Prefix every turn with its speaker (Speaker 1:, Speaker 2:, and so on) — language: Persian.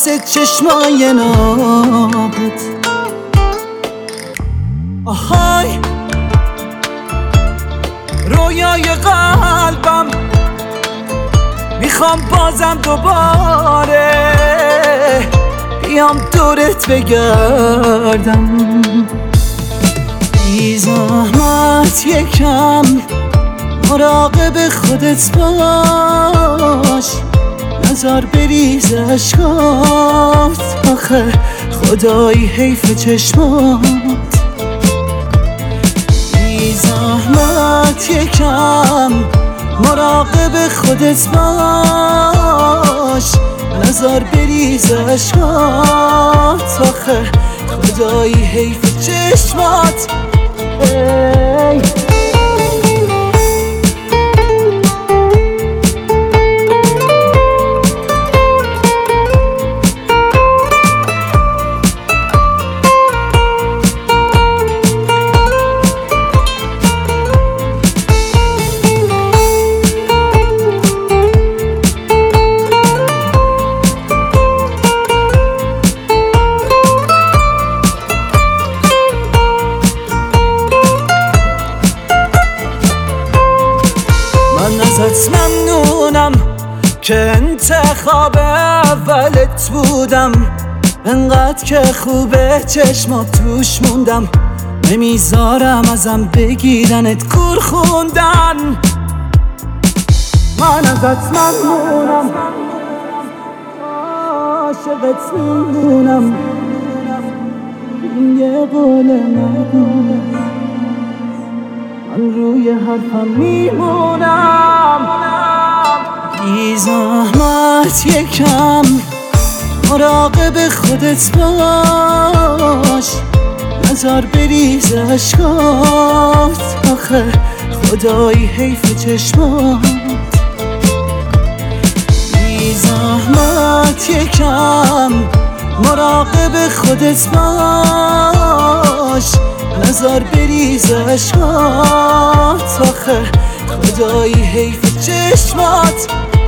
Speaker 1: واسه چشمای نابت. آهای رویای قلبم، میخوام بازم دوباره بیام دورت بگردم. بی زحمت یکم مراقب خودت باش، نزار بریز اشکات، آخه خدایی حیف چشمات. بی زحمت یکم مراقب خودت باش، نزار بریز اشکات، آخه خدایی حیف چشمات. من ازت ممنونم که انتخاب اولت بودم، انقدر که خوبه چشمات توش موندم، نمیذارم ازم بگیرنت کور خوندن. من ازت ممنونم، عاشقت میمونم، این یه قول نداره، من روی حرفم میمونم. بی زحمت یکم مراقب خودت باش، نزار بریز اشکات، آخه خدایی حیف چشمات. بی زحمت یکم مراقب خودت باش، نزار بریز اشکات، آخه خدایی حیف چشمات.